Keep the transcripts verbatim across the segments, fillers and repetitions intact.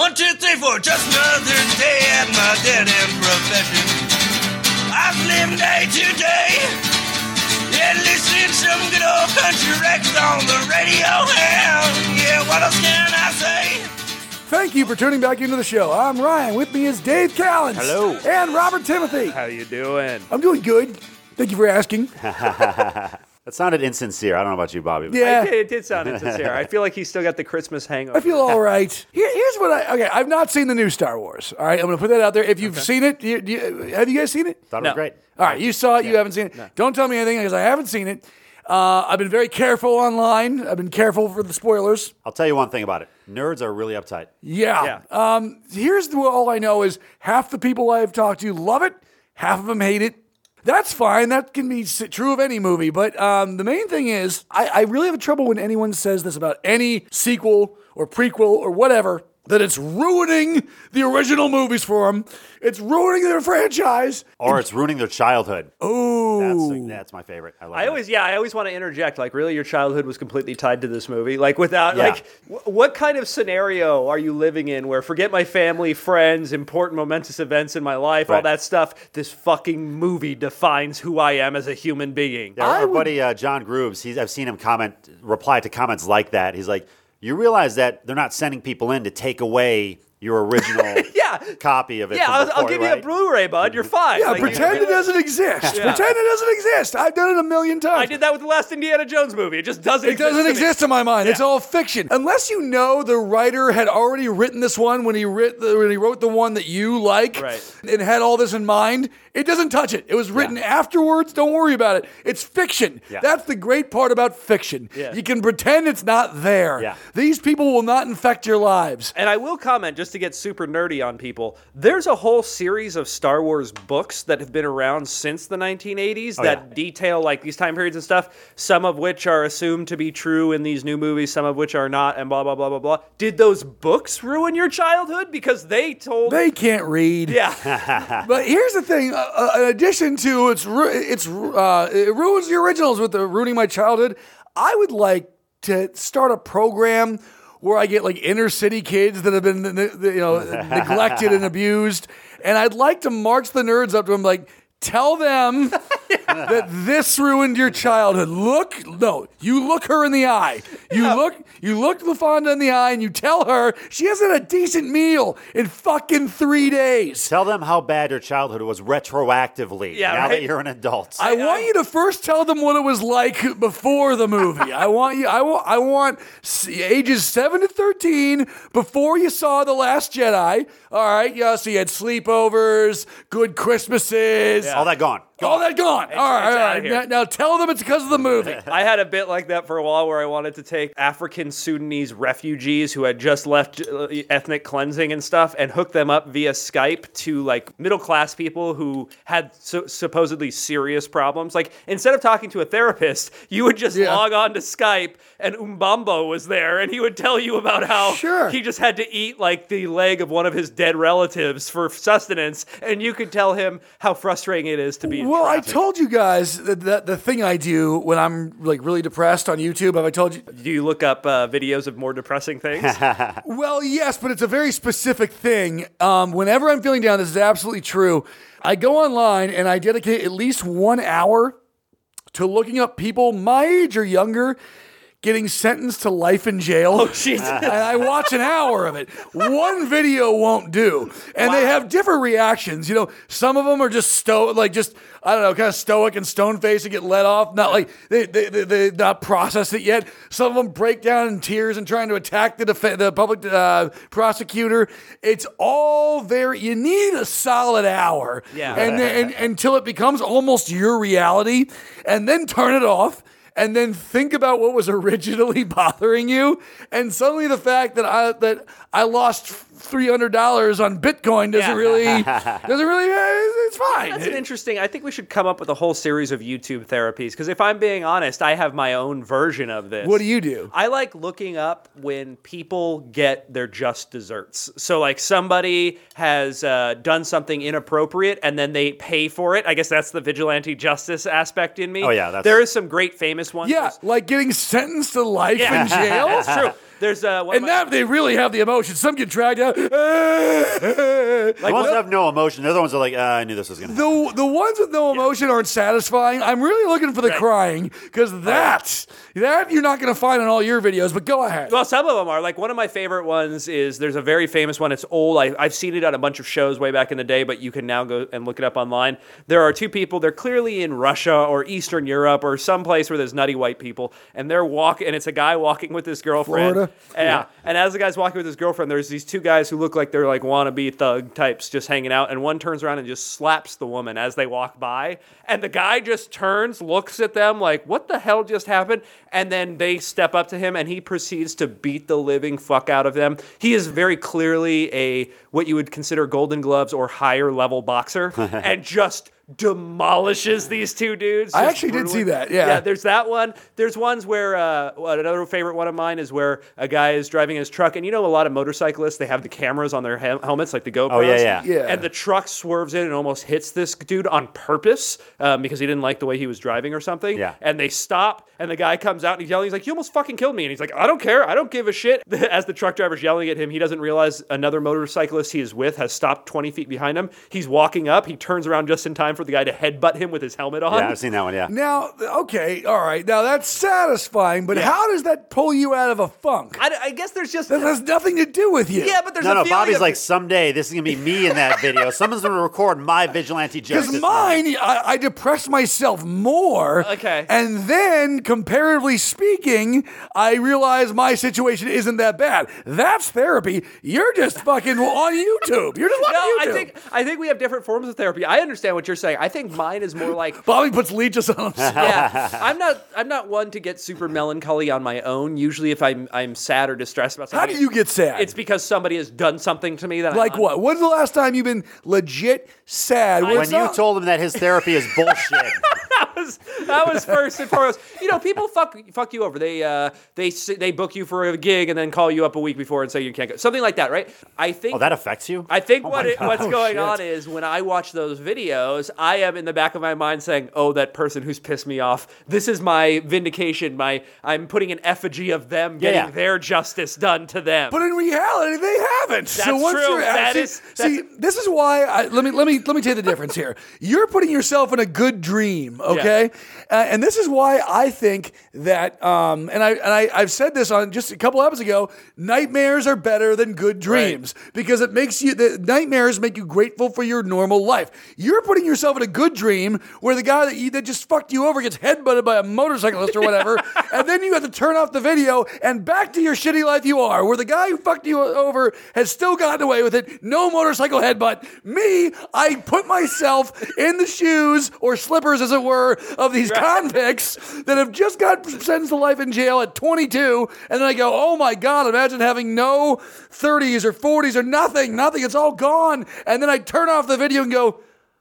One, two, three, four, just another day at my dead-end profession. I've lived day to day, yeah, listening to some good old country records on the radio. And yeah, what else can I say? Thank you for tuning back into the show. I'm Ryan. With me is Dave Callens. Hello. And Robert Timothy. How you doing? I'm doing good. Thank you for asking. That sounded insincere. I don't know about you, Bobby. but- Yeah. It did, it did sound insincere. I feel like he's still got the Christmas hangover. I feel all right. Here, here's what I... Okay, I've not seen the new Star Wars. All right, I'm going to put that out there. If you've seen it, you, you, have you guys seen it? Thought it No. was great. All right, you saw it. You haven't seen it. Don't tell me anything because I haven't seen it. Uh, I've been very careful online. I've been careful for the spoilers. I'll tell you one thing about it. Nerds are really uptight. Yeah. Um, here's the, all I know is half the people I've talked to love it. Half of them hate it. That's fine. That can be s- true of any movie. But um, the main thing is, I, I really have trouble when anyone says this about any sequel or prequel or whatever, that it's ruining the original movies for them. It's ruining their franchise. Or it's ruining their childhood. Oh. That's, that's my favorite. I, love I that. always, yeah, I always want to interject. Like, really, your childhood was completely tied to this movie. Like, without, Yeah. like, w- what kind of scenario are you living in where forget my family, friends, important, momentous events in my life, all Right. that stuff? This fucking movie defines who I am as a human being. Yeah, our, I our would- buddy uh, John Grooves, he's, I've seen him comment, reply to comments like that. He's like, you realize that they're not sending people in to take away your original Yeah. copy of it. Yeah, from I'll, I'll before, give you a right? Blu-ray, bud. You're fine. Yeah, Like, pretend it doesn't exist. Yeah. Pretend it doesn't exist. I've done it a million times. I did that with the last Indiana Jones movie. It just doesn't It exist. doesn't to me. exist in my mind. It's Yeah. all fiction. Unless you know the writer had already written this one when he writ the, when he wrote the one that you like, Right. and had all this in mind. It doesn't touch it. It was written afterwards. Don't worry about it. It's fiction. Yeah. That's the great part about fiction. Yeah. You can pretend it's not there. Yeah. These people will not infect your lives. And I will comment, just to get super nerdy on people, there's a whole series of Star Wars books that have been around since the nineteen eighties that yeah. detail like these time periods and stuff, some of which are assumed to be true in these new movies, some of which are not, and blah, blah, blah, blah, blah. Did those books ruin your childhood? Because they told... They can't read. yeah. But here's the thing: uh, uh, in addition to it's ru- it's uh, it ruins the originals with the ruining my childhood. I would like to start a program where I get like inner city kids that have been n- n- you know neglected and abused, and I'd like to march the nerds up to them like. Tell them that this ruined your childhood. Look, no, you look her in the eye. You Yeah. look, you look LaFonda in the eye, and you tell her she hasn't had a decent meal in fucking three days. Tell them how bad your childhood was retroactively. Yeah, now right. that you're an adult. I want you to first tell them what it was like before the movie. I want you. I want. I want s- ages seven to thirteen before you saw The Last Jedi. All right. Yeah. So you had sleepovers, good Christmases. All that gone. All that gone. It's- all right. it's all outta right. here. Now, now tell them it's because of the movie. I had a bit like that for a while where I wanted to take African Sudanese refugees who had just left uh, ethnic cleansing and stuff and hook them up via Skype to like middle class people who had so- supposedly serious problems. Like instead of talking to a therapist, you would just Yeah. log on to Skype and Umbambo was there and he would tell you about how Sure. he just had to eat like the leg of one of his dead relatives for sustenance, and you could tell him how frustrating it is to be. Well, I trapped. told you guys that, that the thing I do when I'm like really depressed on YouTube. Have I told you? Do you look up uh, videos of more depressing things? Well, yes, but it's a very specific thing. Um, whenever I'm feeling down, this is absolutely true. I go online and I dedicate at least one hour to looking up people my age or younger getting sentenced to life in jail. Oh, Jesus. And I watch an hour of it. One video won't do. And they have different reactions. You know, some of them are just sto like just, I don't know, kind of stoic and stone-faced and get let off. Not like, they, they, they, they not processed it yet. Some of them break down in tears and trying to attack the, def- the public uh, prosecutor. It's all very, you need a solid hour. Yeah. And, then- and until it becomes almost your reality. And then turn it off. And then think about what was originally bothering you, and suddenly the fact that I that I lost three hundred dollars on Bitcoin doesn't Yeah. really doesn't really uh, it's fine. That's an interesting. I think we should come up with a whole series of YouTube therapies because if I'm being honest, I have my own version of this. What do you do? I like looking up when people get their just desserts. So, like, somebody has uh, done something inappropriate and then they pay for it. I guess that's the vigilante justice aspect in me. Oh, yeah, that's- There is some great famous ones. Yeah, like getting sentenced to life Yeah. in jail. That's true. There's uh, one And of my, now they really have the emotion. Some get dragged out. The Like, ones the, that have no emotion. The other ones are like, uh, I knew this was going to happen. the, the ones with no emotion aren't satisfying. I'm really looking for the Right. crying because that, that you're not going to find in all your videos, but go ahead. Well, some of them are. Like, one of my favorite ones is there's a very famous one. It's old. I, I've seen it on a bunch of shows way back in the day, but you can now go and look it up online. There are two people. They're clearly in Russia or Eastern Europe or someplace where there's nutty white people, and they're walking, and it's a guy walking with his girlfriend. Florida? And, yeah. And as the guy's walking with his girlfriend, there's these two guys who look like they're like wannabe thug types just hanging out, and one turns around and just slaps the woman as they walk by, and the guy just turns, looks at them like, what the hell just happened? And then they step up to him, and he proceeds to beat the living fuck out of them. He is very clearly a what you would consider Golden Gloves or higher level boxer, and just demolishes these two dudes. I just actually did brutally. see that, yeah. Yeah, there's that one. There's ones where, uh, another favorite one of mine is where a guy is driving his truck, and you know a lot of motorcyclists, they have the cameras on their hel- helmets, like the GoPros. Oh, yeah, yeah. Yeah. And the truck swerves in and almost hits this dude on purpose um, because he didn't like the way he was driving or something. Yeah. And they stop, and the guy comes out and he's yelling. He's like, you almost fucking killed me. And he's like, I don't care. I don't give a shit. As the truck driver's yelling at him, he doesn't realize another motorcyclist he is with has stopped twenty feet behind him. He's walking up. He turns around just in time for the guy to headbutt him with his helmet on. Yeah, I've seen that one, yeah. Now, okay, all right. Now that's satisfying, but how does that pull you out of a funk? I, I guess there's just That has nothing to do with you. yeah, but there's No, a no, feeling Bobby's of- like, someday this is going to be me in that video. Someone's going to record my vigilante justice. Because mine, I, I depress myself more. Okay. And then, comparatively speaking, I realize my situation isn't that bad. That's therapy. You're just fucking on YouTube. You're just No, on I YouTube. think I think we have different forms of therapy. I understand what you're saying. I think mine is more like Bobby puts leeches on himself. yeah, I'm not. I'm not one to get super melancholy on my own. Usually, if I'm I'm sad or distressed about How something, do you get sad? It's because somebody has done something to me that like I'm what? When's the last time you've been legit sad? Where When it's you not- told him that his therapy is bullshit. that was that was first and foremost. You know, people fuck fuck you over. They uh they s- they book you for a gig and then call you up a week before and say you can't go. Something like that, right? I think Oh, that affects you? I think Oh what my it, God. what's Oh, going shit. on is when I watch those videos, I am in the back of my mind saying, "Oh, that person who's pissed me off. This is my vindication. My I'm putting an effigy of them Yeah, getting yeah. their justice done to them." But in reality, they haven't. so That's once true. you're That actually, is- see, this is why. I, let me let me let me tell you the difference here. You're putting yourself in a good dream, okay? Uh, and this is why I think that. Um, and I and I I've said this on just a couple episodes ago. Nightmares are better than good dreams because it makes you. The nightmares make you grateful for your normal life. You're putting yourself in a good dream where the guy that you, that just fucked you over gets headbutted by a motorcyclist or whatever, and then you have to turn off the video and back to your shitty life you are, where the guy who fucked you over has still gotten away with it. No motorcycle headbutt. Me, I put myself in the shoes or slippers, as it were, of these convicts that have just got sentenced to life in jail at twenty-two, and then I go, oh my God, imagine having no thirties or forties or nothing, nothing. It's all gone. And then I turn off the video and go,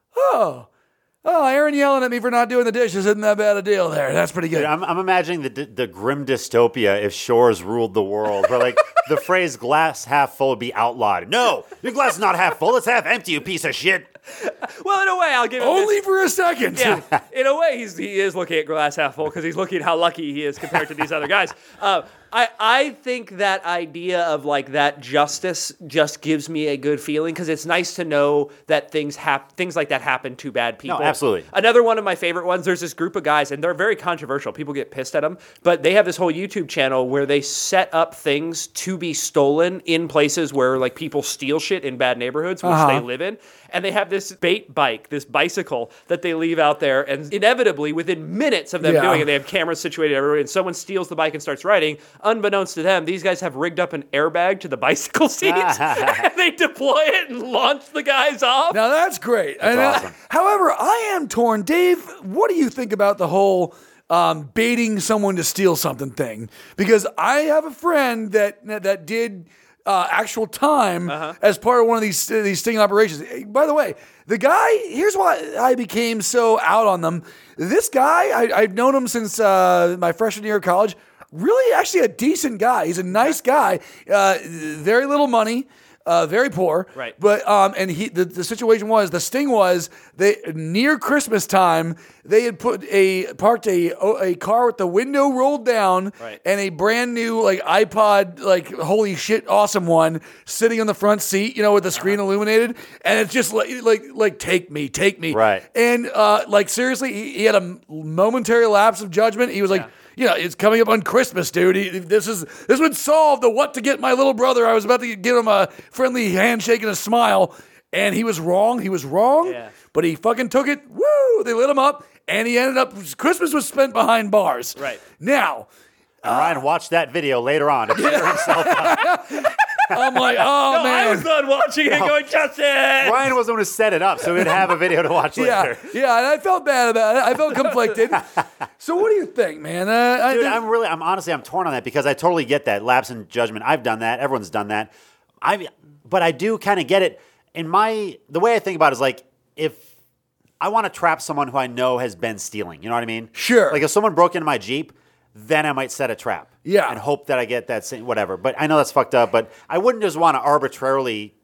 oh, oh, Aaron yelling at me for not doing the dishes isn't that bad a deal there. That's pretty good. Dude, I'm, I'm imagining the the grim dystopia if Shores ruled the world, where like the phrase "glass half full" would be outlawed. No, your glass is not half full; it's half empty. You piece of shit. well, in a way, I'll give him Only this. for a second. Yeah, in a way, he's he is looking at glass half full because he's looking at how lucky he is compared to these other guys. Uh, I I think that idea of like that justice just gives me a good feeling because it's nice to know that things hap- things like that happen to bad people. absolutely. Another one of my favorite ones. There's this group of guys, and they're very controversial. People get pissed at them, but they have this whole YouTube channel where they set up things to be stolen in places where like people steal shit in bad neighborhoods, which Uh-huh. they live in. And they have this bait bike, this bicycle that they leave out there. And inevitably, within minutes of them Yeah. doing it, they have cameras situated everywhere. And someone steals the bike and starts riding. Unbeknownst to them, these guys have rigged up an airbag to the bicycle seats. and they deploy it and launch the guys off. Now that's great. And, uh, awesome. however, I am torn. Dave, what do you think about the whole um, baiting someone to steal something thing? Because I have a friend that that did uh, actual time as part of one of these uh, these sting operations. Hey, by the way, the guy, here's why I became so out on them. This guy, I, I've known him since uh, my freshman year of college. Really, actually a decent guy. He's a nice guy. Uh, very little money. Uh, very poor, Right. But um, and he the, the situation was the sting was they near Christmas time they had put a parked a a car with the window rolled down Right. and a brand new like iPod like holy shit awesome one sitting on the front seat, you know, with the screen Uh-huh. illuminated, and it's just like like like take me, take me, Right. And uh, like seriously, he, he had a momentary lapse of judgment. He was like. Yeah. You know, it's coming up on Christmas, dude. He- This is this would solve the what to get my little brother. I was about to give him a friendly handshake and a smile, and he was wrong. He was wrong, Yeah. but he fucking took it. Woo! They lit him up, and he ended up. Christmas was spent behind bars. Right. Now, And Ryan watched that video later on to cheer himself up. I'm like, oh No, man. I was done watching it going, Justin! Ryan was the one who set it up, so we'd have a video to watch yeah, later. yeah, and I felt bad about it. I felt conflicted. So, what do you think, man? Uh, I Dude, think- I'm really, I'm honestly, I'm torn on that because I totally get that lapse in judgment. I've done that. Everyone's done that. I, but I do kind of get it. In my, the way I think about it is like, if I want to trap someone who I know has been stealing, you know what I mean? Sure. Like if someone broke into my Jeep, then I might set a trap. Yeah. And hope that I get that same, whatever. But I know that's fucked up. But I wouldn't just want to arbitrarily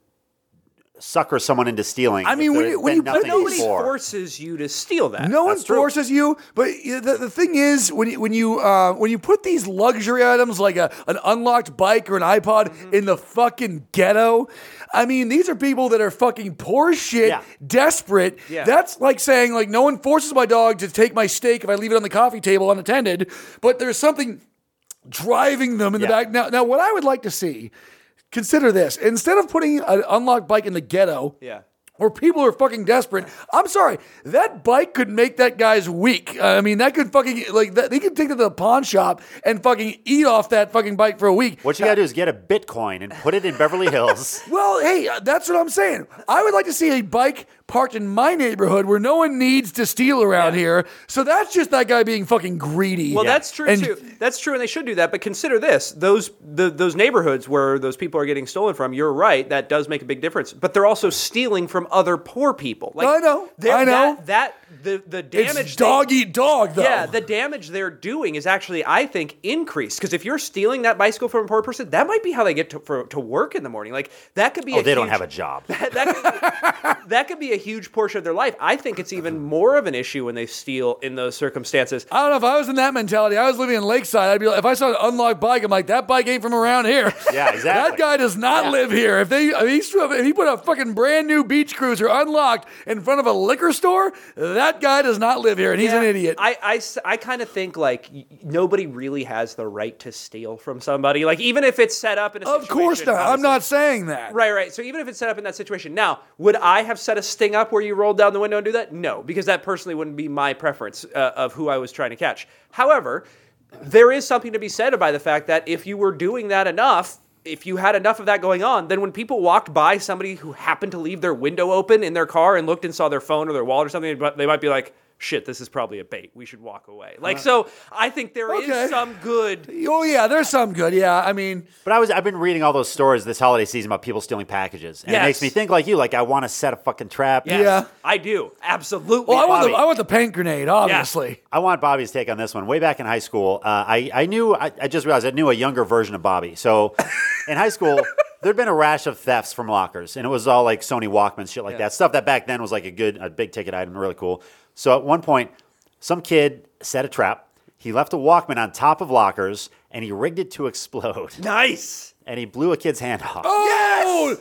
sucker someone into stealing. I mean, if when there's you- when been you put nothing Nobody before. forces you to steal that. No one That's true. forces you, but the, the thing is, when you when you uh, when you put these luxury items like a an unlocked bike or an iPod Mm-hmm. in the fucking ghetto, I mean, these are people that are fucking poor as shit, Yeah. desperate. Yeah. That's like saying like no one forces my dog to take my steak if I leave it on the coffee table unattended, but there's something driving them in the Yeah. back. Now, now, what I would like to see, consider this: instead of putting an unlocked bike in the ghetto, Yeah. where people are fucking desperate. I'm sorry, that bike could make that guy's week. Uh, I mean, that could fucking like that. They could take it to the pawn shop and fucking eat off that fucking bike for a week. What you gotta do is get a Bitcoin and put it in Beverly Hills. Well, hey, uh, that's what I'm saying. I would like to see a bike parked in my neighborhood where no one needs to steal around here. So that's just that guy being fucking greedy. Well, that's true And- too. That's true, and they should do that. But consider this: those the, those neighborhoods where those people are getting stolen from. You're right; that does make a big difference. But they're also stealing from other poor people. Like, I know, they're- I know. that, that the the damage. It's they- dog eat dog, though. Yeah, the damage they're doing is actually, I think, increased. Because if you're stealing that bicycle from a poor person, that might be how they get to for, to work in the morning. Like that could be. Oh, a they don't huge- have a job. that, that could, that could be a huge portion of their life. I think it's even more of an issue when they steal in those circumstances. I don't know if I was in that mentality. I was living in Lakeside. I'd be like, if I saw an unlocked bike, I'm like, that bike ain't from around here. Yeah, exactly. That guy does not Yeah. live here. If they, if he, if he put a fucking brand new beach cruiser unlocked in front of a liquor store, that guy does not live here, and he's an Yeah, idiot. I, I, s- I kind of think like y- nobody really has the right to steal from somebody. Like even if it's set up in a of situation. course not. I'm obviously. not saying that. Right, right. So even if it's set up in that situation, now would I have set a sting up where you rolled down the window and do that? No, because that personally wouldn't be my preference uh, of who I was trying to catch. However, there is something to be said by the fact that if you were doing that enough, if you had enough of that going on, then when people walked by somebody who happened to leave their window open in their car and looked and saw their phone or their wallet or something, but they might be like, shit, this is probably a bait. We should walk away. Like, so I think there is Okay. some good. Oh yeah, there's some good. Yeah, I mean, But I was I've been reading all those stories this holiday season about people stealing packages. And Yes. it makes me think like you, like I want to set a fucking trap. Yes, Yeah. I do. Absolutely. well, I want the Bobby. I want the paint grenade, obviously. I want Bobby's take on this one. Way back in high school, uh, I, I knew, I, I just realized I knew a younger version of Bobby. So in high school, there'd been a rash of thefts from lockers, and it was all like Sony Walkmans, shit like that. Stuff that back then was like a good, a big ticket item, really cool. So at one point, some kid set a trap. He left a Walkman on top of lockers, and he rigged it to explode. Nice. And he blew a kid's hand off. Oh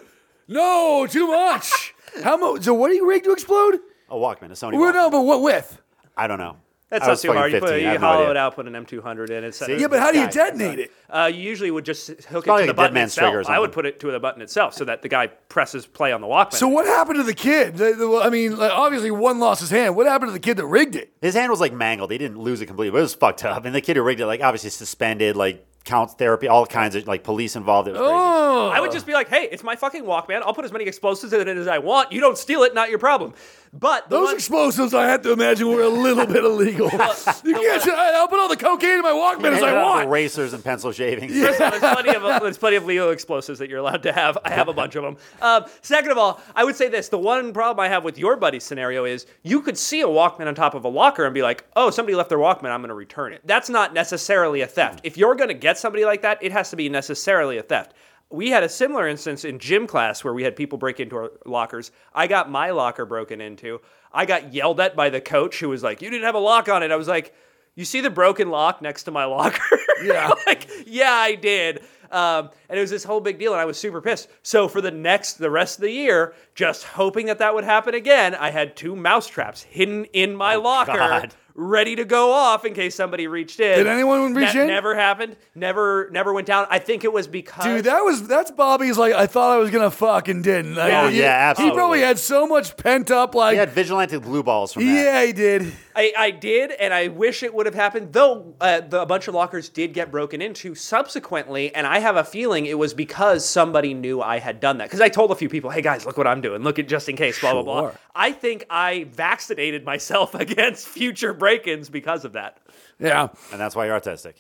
no, too much. How much? So what are you rigged to explode? A Walkman, a Sony Well, Walkman. no, but what with? I don't know. That's I not was too fucking hard. You, put, fifteen. I you have no hollow idea. it out, put an M two hundred in it. Set See? it. Yeah, but how do you Guy. detonate it? Uh, you usually would just hook it Probably to the like a button dead man's itself. trigger or I would something. put it to the button itself so that the guy presses play on the Walkman. So what happened to the kid? The- the- I mean, like, obviously one lost his hand. What happened to the kid that rigged it? His hand was like mangled. He didn't lose it completely, but it was fucked up. And the kid who rigged it, like obviously suspended, like count therapy, all kinds of like police involved. It was crazy. Oh, I would just be like, hey, it's my fucking Walkman. I'll put as many explosives in it as I want. You don't steal it, not your problem. But the those one- explosives, I have to imagine, were a little bit illegal. You can't say, I'll put all the cocaine in my Walkman as And I all the want. Racers and pencil shavings. First of all, there's plenty of there's plenty of legal explosives that you're allowed to have. I have a bunch of them. Um, second of all, I would say this: the one problem I have with your buddy's scenario is you could see a Walkman on top of a locker and be like, "Oh, somebody left their Walkman. I'm going to return it." That's not necessarily a theft. If you're going to get somebody like that, it has to be necessarily a theft. we had a similar instance in gym class where we had people break into our lockers. I got my locker broken into. I got yelled at by the coach who was like, you didn't have a lock on it. I was like, you see the broken lock next to my locker? Yeah. Like, yeah, I did. Um, and it was this whole big deal, and I was super pissed. So for the next, the rest of the year, just hoping that that would happen again, I had two mouse traps hidden in my Oh, locker, God. ready to go off in case somebody reached in. Did anyone reach that in? Never happened. Never, never went down. I think it was because Dude, that was that's Bobby's like I thought I was gonna fuck and didn't. Like, Yeah. he- Yeah, He absolutely. probably had so much pent up like He had vigilante blue balls from that. yeah, he did. I, I did, and I wish it would have happened. Though uh, the, a bunch of lockers did get broken into subsequently, and I have a feeling it was because somebody knew I had done that. Because I told a few people, "Hey guys, look what I'm doing. Look at just in case." Blah blah blah. Sure. I think I vaccinated myself against future break-ins because of that. Yeah. And that's why you're autistic.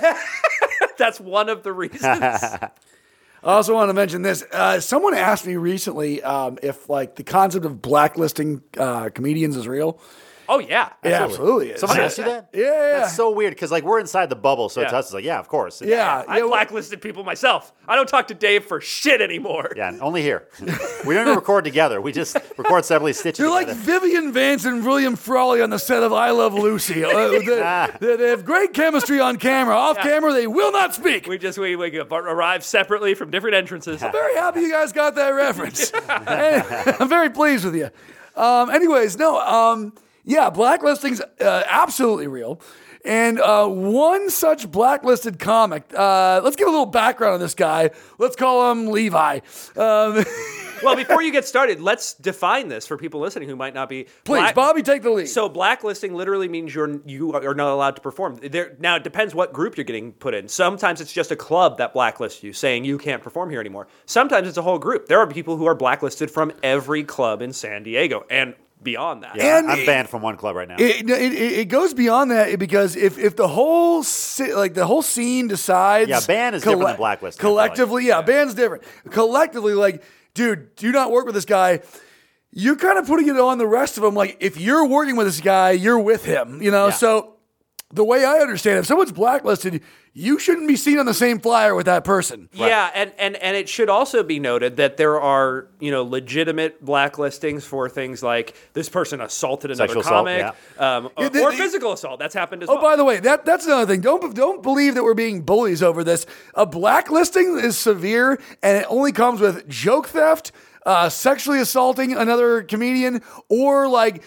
That's one of the reasons. I also want to mention this. Uh, someone asked me recently um, if like the concept of blacklisting uh, comedians is real. Oh yeah, Yeah, absolutely. is. Someone Yeah. asked you that? Yeah, yeah. That's so weird because like we're inside the bubble, so Yeah. to us it's like, yeah, of course. Yeah, I yeah, blacklisted people myself. I don't talk to Dave for shit anymore. Yeah, and only here. We don't even record together. We just record separately, stitch it They're like together. Vivian Vance and William Frawley on the set of I Love Lucy. Uh, they, they- they have great chemistry on camera. Off camera, they will not speak. We just we, we arrive separately from different entrances. I'm very happy you guys got that reference. I'm very pleased with you. Um, anyways, no, um, yeah, blacklisting's uh, absolutely real. And uh, one such blacklisted comic, uh, let's give a little background on this guy. Let's call him Levi. Um, Well, before you get started, let's define this for people listening who might not be. please, Black- Bobby, take the lead. So blacklisting literally means you're you are not allowed to perform. There, now it depends what group you're getting put in. Sometimes it's just a club that blacklists you, saying you can't perform here anymore. Sometimes it's a whole group. There are people who are blacklisted from every club in San Diego and beyond that. Yeah, And I'm it- banned from one club right now. It, it, it goes beyond that because if, if the whole si- like the whole scene decides, Yeah, ban is different than blacklisting, I feel like. Collectively, yeah, ban's different. Collectively, like, dude, do not work with this guy. You're kind of putting it on the rest of them. Like, if you're working with this guy, you're with him. You know, Yeah. so the way I understand it, if someone's blacklisted, you shouldn't be seen on the same flyer with that person. Yeah, and, and, and it should also be noted that there are, you know, legitimate blacklistings for things like this person assaulted another Sexual assault, comic, um, Yeah, or, the- or the- physical assault. That's happened as Oh, well. by the way, that that's another thing. Don't don't believe that we're being bullies over this. A blacklisting is severe, and it only comes with joke theft, uh, sexually assaulting another comedian, or like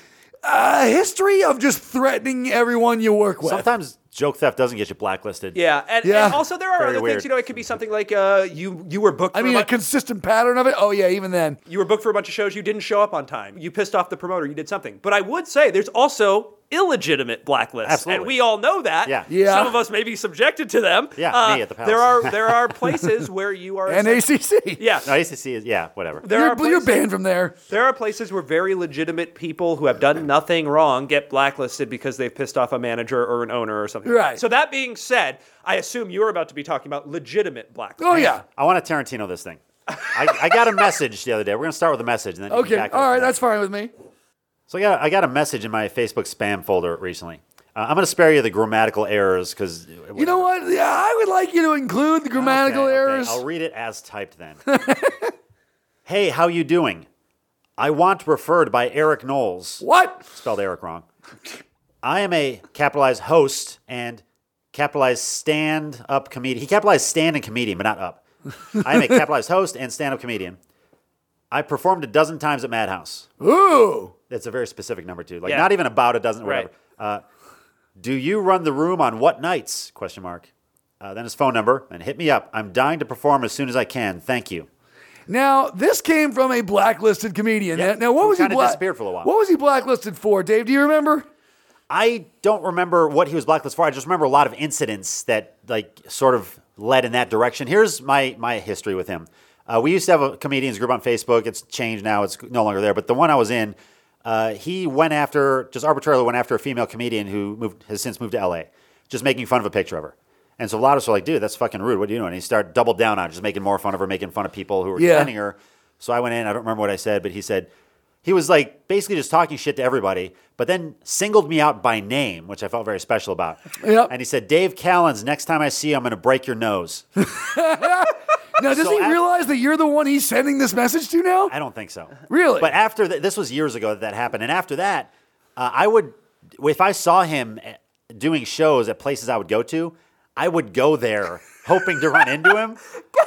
a history of just threatening everyone you work with. Sometimes joke theft doesn't get you blacklisted. Yeah, and, Yeah. and also there are Very other weird. things. You know, it could be something like uh, you you were booked. I for mean, a a bu- consistent pattern of it. Oh yeah, even then. you were booked for a bunch of shows. You didn't show up on time. You pissed off the promoter. You did something. But I would say there's also illegitimate blacklists, Absolutely. and we all know that. Yeah. Yeah. Some of us may be subjected to them. Yeah, Uh, me at the palace. There are there are places where you are. And A C C. Yeah. No, A C C is, yeah, whatever. There You're, are you're places, banned from there. there are places where very legitimate people who have done nothing wrong get blacklisted because they've pissed off a manager or an owner or something. Right. So that being said, I assume you're about to be talking about legitimate blacklisting. Oh yeah. I want to Tarantino this thing. I, I got a message the other day. We're going to start with a message. And then you can Okay. back it All up right. from there. That's fine with me. So I got, I got a message in my Facebook spam folder recently. Uh, I'm going to spare you the grammatical errors because... You know what? Yeah, I would like you to include the grammatical errors. I'll read it as typed then. Hey, how you doing? I want referred by Eric Knowles. What? Spelled Eric wrong. I am a capitalized host and capitalized stand-up comedian. He capitalized stand and comedian, but not up. I am a capitalized host and stand-up comedian. I performed a dozen times at Madhouse. Ooh. That's a very specific number too. Like Yeah. not even about a dozen, Right. whatever. Uh, do you run the room on what nights? Question mark. Uh, then his phone number and hit me up. I'm dying to perform as soon as I can. Thank you. Now, this came from a blacklisted comedian. Yeah, Now, what who was he kinda black- disappeared for a little while. What was he blacklisted for, Dave? Do you remember? I don't remember what he was blacklisted for. I just remember a lot of incidents that like sort of led in that direction. Here's my my history with him. Uh, we used to have a comedians group on Facebook. It's changed now. It's no longer there. But the one I was in, uh, he went after, just arbitrarily went after a female comedian who moved, has since moved to L A, just making fun of a picture of her. And so a lot of us were like, dude, that's fucking rude. What are you doing? And he started doubled down on it, just making more fun of her, making fun of people who were Yeah. defending her. So I went in. I don't remember what I said, but he said, he was like basically just talking shit to everybody, but then singled me out by name, which I felt very special about. Yep. And he said, Dave Callens, next time I see you, I'm going to break your nose. Now, does So he af- realize that you're the one he's sending this message to now? I don't think so. Really? But after that, this was years ago that that happened. And after that, uh, I would, if I saw him doing shows at places I would go to, I would go there hoping to run into him.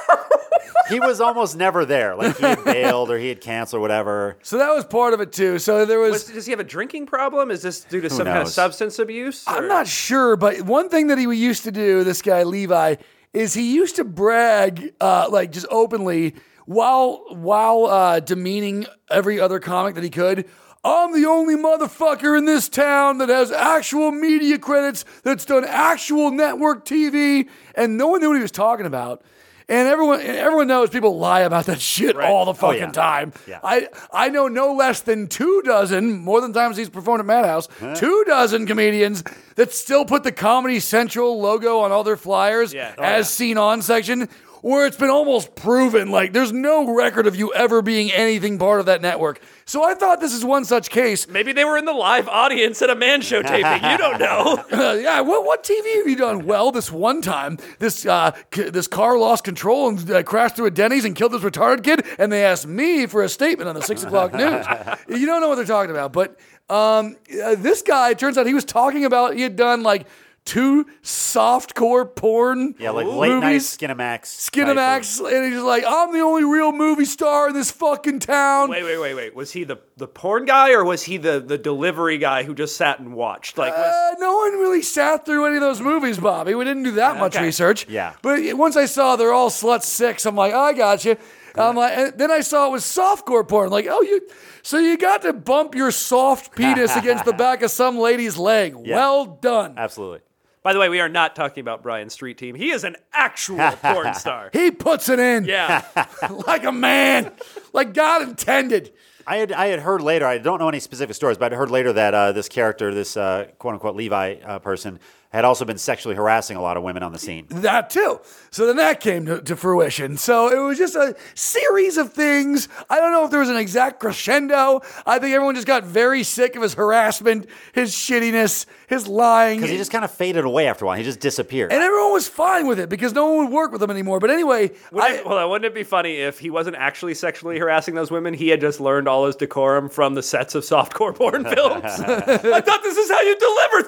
He was almost never there. Like he had bailed or he had canceled or whatever. So that was part of it too. So there was. Was, does he have a drinking problem? Is this due to Who some kind of knows? substance abuse? I'm or- not sure, but one thing that he used to do, this guy Levi, is he used to brag, uh, like just openly, while while uh, demeaning every other comic that he could. I'm the only motherfucker in this town that has actual media credits, that's done actual network T V, and no one knew what he was talking about. And everyone, and everyone knows people lie about that shit Right. all the Oh, fucking yeah. time. Yeah. I I know no less than two dozen, more than times he's performed at Madhouse, two dozen comedians that still put the Comedy Central logo on all their flyers Yeah. Oh, as yeah. seen on section, where it's been almost proven like there's no record of you ever being anything part of that network. So I thought this is one such case. Maybe they were in the live audience at a man show taping. You don't know. Uh, yeah, what what T V have you done? Well, this one time, this uh, c- this car lost control and uh, crashed through a Denny's and killed this retarded kid, and they asked me for a statement on the six o'clock news. You don't know what they're talking about, but um, uh, this guy, it turns out he was talking about, he had done like two softcore porn Yeah, like late night movies. Skinamax. Skinamax, and he's just like, I'm the only real movie star in this fucking town. Wait, wait, wait, wait. Was he the, the porn guy or was he the, the delivery guy who just sat and watched? Like, was, Uh, no one really sat through any of those movies, Bobby. We didn't do that much Okay. research. Yeah. But once I saw they're all slut six, I'm like, oh, I got you. I'm like, and then I saw it was softcore porn. Like, oh, you, so you got to bump your soft penis against the back of some lady's leg. Yeah. Well done. Absolutely. by the way, we are not talking about Brian Street Team. He is an actual porn star. He puts it in. Yeah. Like a man, like God intended. I had I had heard later. I don't know any specific stories, but I heard later that uh, this character, this uh, quote unquote Levi uh, person, had also been sexually harassing a lot of women on the scene. That too. So then that came to, to fruition. So it was just a series of things. I don't know if there was an exact crescendo. I think everyone just got very sick of his harassment, his shittiness, his lying. Because he just kind of faded away after a while. He just disappeared. And everyone was fine with it because no one would work with him anymore. But anyway, Wouldn't I, it, well, wouldn't it be funny if he wasn't actually sexually harassing those women? He had just learned all his decorum from the sets of softcore porn films. I thought this is how you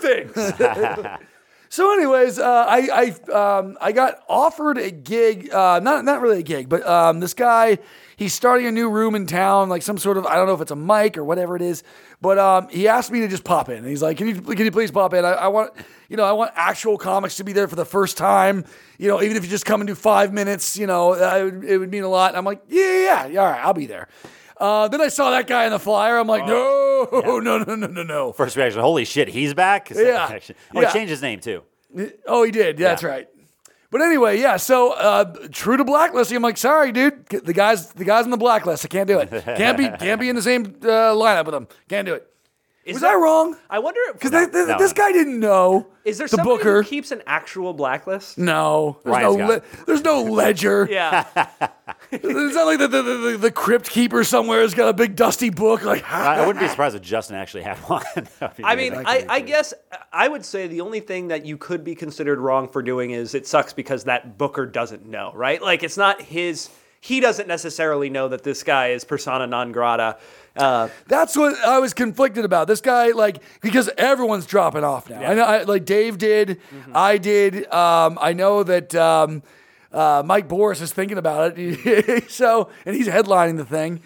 deliver things. So, anyways, uh, I I um, I got offered a gig, uh, not not really a gig, but um, this guy, he's starting a new room in town, like some sort of, I don't know if it's a mic or whatever it is, but um, he asked me to just pop in. And he's like, "Can you can you please pop in? I, I want you know I want actual comics to be there for the first time. You know, even if you just come and do five minutes, you know, I would, it would mean a lot." And I'm like, "Yeah, yeah, yeah, all right, I'll be there." Uh, then I saw that guy in the flyer. I'm like, no, no, no, no, no, no. First reaction, holy shit, he's back? Second Yeah. reaction, oh, Yeah. he changed his name too. Oh, he did. That's Yeah. right. But anyway, yeah. So uh, true to blacklisting, I'm like, sorry, dude. The guys, the guys on the blacklist. I can't do it. Can't be, can't be in the same uh, lineup with them. Can't do it. Is Was that- I wrong? I wonder if Because No, this no. guy didn't know. is there the somebody booker? who keeps an actual blacklist? No, there's Ryan's no, got le- it. there's no ledger. Yeah. It's not like the, the, the, the crypt keeper somewhere has got a big dusty book. Like, I, I wouldn't be surprised if Justin actually had one. That'd be I mean, amazing. I, I guess I would say the only thing that you could be considered wrong for doing is it sucks because that booker doesn't know, right? Like, it's not his, he doesn't necessarily know that this guy is persona non grata. Uh, that's what I was conflicted about. This guy, like, because everyone's dropping off now. I know, I, like Dave did, Mm-hmm. I did. Um, I know that um, uh, Mike Boris is thinking about it. So, and he's headlining the thing.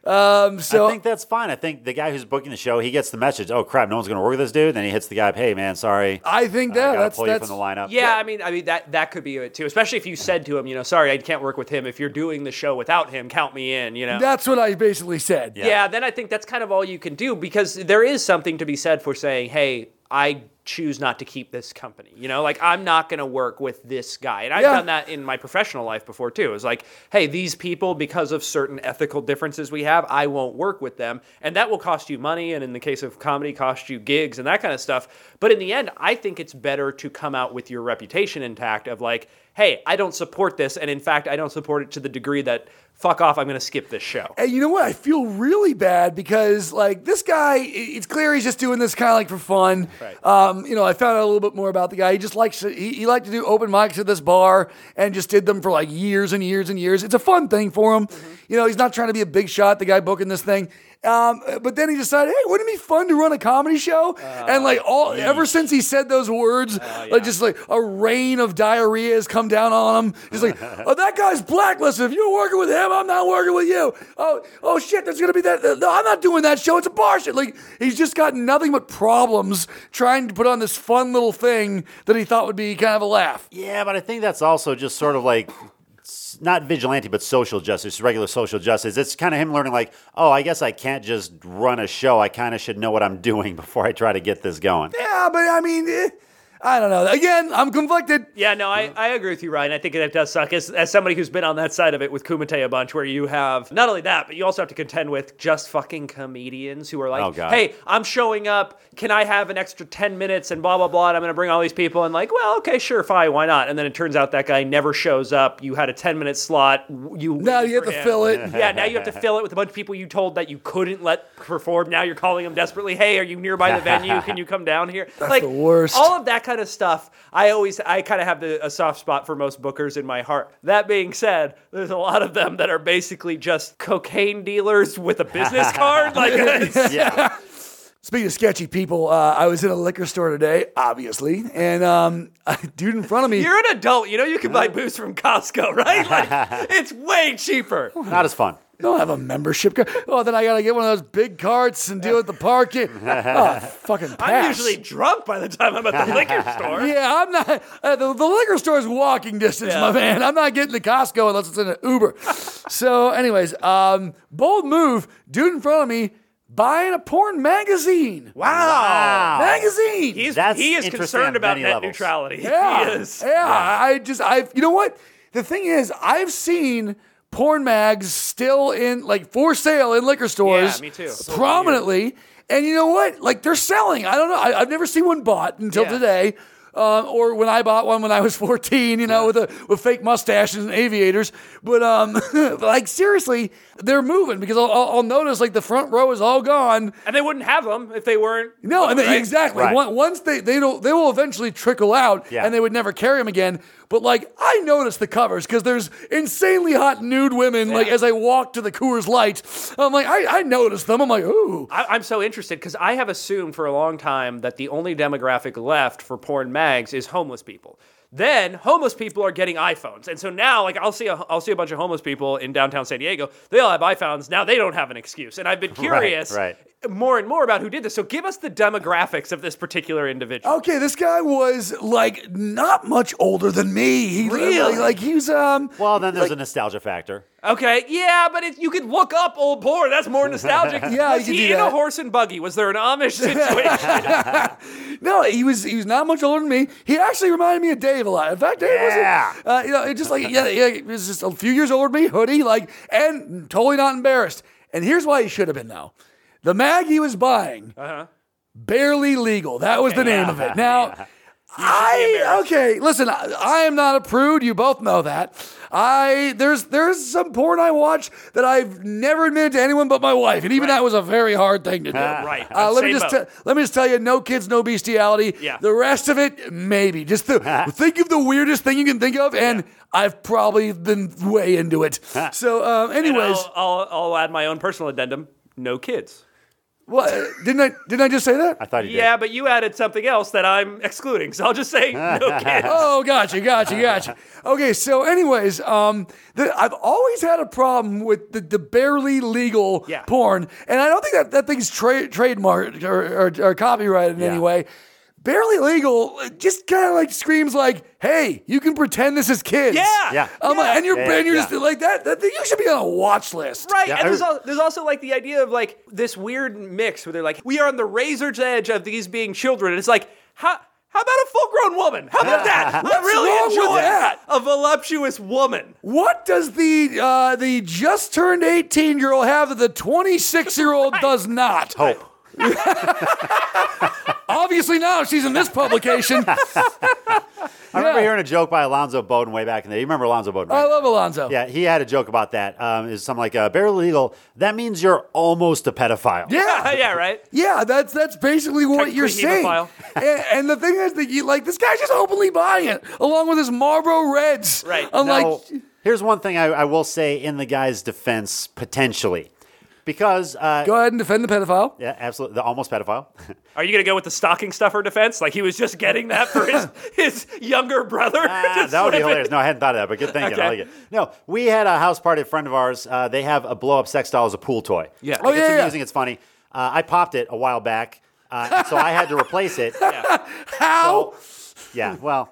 Um, so I think that's fine. I think the guy who's booking the show, he gets the message. Oh crap, no one's going to work with this dude. Then he hits the guy up. Hey man, sorry. I think I that gotta that's pull you that's from the lineup. yeah, I mean, I mean that that could be it too. Especially if you said to him, you know, sorry, I can't work with him. If you're doing the show without him, count me in. You know. that's what I basically said. Yeah. Then I think that's kind of all you can do because there is something to be said for saying, hey, I choose not to keep this company. You know, like I'm not going to work with this guy. And I've Yeah. done that in my professional life before too. It's like, hey, these people, because of certain ethical differences we have, I won't work with them. And that will cost you money. And in the case of comedy, cost you gigs and that kind of stuff. But in the end, I think it's better to come out with your reputation intact of like, hey, I don't support this. And in fact, I don't support it to the degree that fuck off, I'm going to skip this show. And you know what? I feel really bad because, like, this guy, i- it's clear he's just doing this kind of like for fun. Right. Um, um, you know, I found out a little bit more about the guy. He just likes to, he, he liked to do open mics at this bar and just did them for like years and years and years. It's a fun thing for him. Mm-hmm. You know, he's not trying to be a big shot, the guy booking this thing. Um, but then he decided, hey, wouldn't it be fun to run a comedy show? Uh, and like all, yeesh. ever since he said those words, uh, yeah. like just like a rain of diarrhea has come down on him. He's like, oh, that guy's blacklisted. If you're working with him, I'm not working with you. Oh, oh shit, there's gonna be that. No, I'm not doing that show. It's a bar shit. Like he's just got nothing but problems trying to put on this fun little thing that he thought would be kind of a laugh. Yeah, but I think that's also just sort of like. Not vigilante, but social justice, regular social justice. It's kind of him learning like, oh, I guess I can't just run a show. I kind of should know what I'm doing before I try to get this going. Yeah, but I mean, eh, I don't know. Again, I'm conflicted. Yeah, no, I, I agree with you, Ryan. I think that does suck. As, as somebody who's been on that side of it with Kumite a bunch, where you have, not only that, but you also have to contend with just fucking comedians who are like, oh, God. hey, I'm showing up. Can I have an extra ten minutes and blah, blah, blah, and I'm going to bring all these people. And like, well, okay, sure, fine, why not? And then it turns out that guy never shows up. You had a ten-minute slot. You Now you have to him. fill it. Yeah, now you have to fill it with a bunch of people you told that you couldn't let perform. Now you're calling them desperately, hey, are you nearby the venue? Can you come down here? That's like, the worst. All of that kind of stuff. I always, I kind of have the, a soft spot for most bookers in my heart. That being said, there's a lot of them that are basically just cocaine dealers with a business card. Like, it's, Yeah. Speaking of sketchy people, uh, I was in a liquor store today, obviously, and um, a dude in front of me. You're an adult, you know you can buy booze from Costco, right? Like, it's way cheaper. Not as fun. I don't have a membership card. Oh, then I gotta get one of those big carts and deal with the parking. Oh, fucking pass. I'm usually drunk by the time I'm at the liquor store. Yeah, I'm not. Uh, the, the liquor store is walking distance, Yeah. my man. I'm not getting to Costco unless it's in an Uber. So, anyways, um, bold move. Dude in front of me buying a porn magazine. Wow. Wow. Magazine. He's, That's he is interesting concerned on about many net levels. neutrality. Yeah, He is. yeah. I just, I, you know what? The thing is, I've seen porn mags still in, like, for sale in liquor stores. Yeah, me too. So prominently. And you know what? Like, they're selling. I don't know. I, I've never seen one bought until Yeah. today. Um, or when I bought one when I was fourteen, you know, with a with fake mustaches and aviators. But um, like seriously, they're moving because I'll, I'll, I'll notice like the front row is all gone. And they wouldn't have them if they weren't. No, and they, right? exactly. Right. Once once they they don't they will eventually trickle out, Yeah. and they would never carry them again. But like I noticed the covers because there's insanely hot nude women. Like as I walk to the Coors Light, I'm like I, I noticed them. I'm like ooh. I, I'm so interested because I have assumed for a long time that the only demographic left for porn mags is homeless people. Then homeless people are getting iPhones, and so now, like, I'll see a I'll see a bunch of homeless people in downtown San Diego. They all have iPhones. Now they don't have an excuse, and I've been curious right. more and more about who did this. So give us the demographics of this particular individual. Okay, this guy was like not much older than me. He Really? like, like he's um. Well, then there's like, a nostalgia factor. Okay, yeah, but it, you could look up old porn. That's more nostalgic. Yeah, was you could he do in that. a horse and buggy? Was there an Amish situation? No, he was he was not much older than me. He actually reminded me of Dave a lot. In fact, Dave Yeah. was uh, you know, it just like yeah, yeah, he was just a few years older than me, hoodie, like, and totally not embarrassed. And here's why he should have been though. The mag he was buying, uh-huh. Barely Legal. That was the name of it. Now, I embarrassed. okay. Listen, I, I am not a prude. You both know that. I there's there's some porn I watch that I've never admitted to anyone but my wife, and even Right. that was a very hard thing to do. Right. Uh, let me Same just boat. te- let me just tell you, no kids, no bestiality. Yeah. The rest of it, maybe. Just the, think of the weirdest thing you can think of, and I've probably been way into it. So, um, And anyways, I'll, I'll, I'll add my own personal addendum. No kids. what didn't I didn't I just say that? I thought you did. Yeah, but you added something else that I'm excluding, so I'll just say no kids. Oh, gotcha, gotcha, gotcha. Okay, so anyways, um, the, I've always had a problem with the, the barely legal Yeah. porn, and I don't think that that thing's tra- trademarked or, or, or copyrighted in Yeah. any way. Barely legal just kind of like screams like, "Hey, you can pretend this is kids." Yeah. Yeah. I'm like, and you're, Yeah, and you're yeah. just like that. That you should be on a watch list. Right, Yeah, and I there's, heard- al- there's also like the idea of like this weird mix where they're like, we are on the razor's edge of these being children. And it's like, how how about a full-grown woman? How about that? I What's really wrong with enjoy that? a voluptuous woman. What does the uh, the just turned eighteen year old have that the twenty-six year old does not? Hope. Obviously now she's in this publication. I I remember Yeah. hearing a joke by Alonzo Bowden way back in the day. You remember Alonzo Bowden, right? I love Alonzo. Yeah, he had a joke about that. Um, is something like, uh, barely legal, that means you're almost a pedophile. Yeah. yeah, right. Yeah, that's that's basically what Technically you're saying. hemophile. and, and the thing is that you like this guy's just openly buying it, along with his Marlboro Reds. Right. I'm Now, like, here's one thing I, I will say in the guy's defense, potentially. Because, uh, go ahead and defend the pedophile. yeah, absolutely, the almost pedophile. Are you going to go with the stocking stuffer defense? Like he was just getting that for his, his younger brother? Ah, to that would be slip it? hilarious. No, I hadn't thought of that, but good thinking. Okay. I like it. No, we had a house party, a friend of ours. Uh, they have a blow-up sex doll as a pool toy. Yeah. Like, Oh, it's yeah, yeah. amusing. It's funny. Uh, I popped it a while back, uh, and so I had to replace it. How? Yeah, well,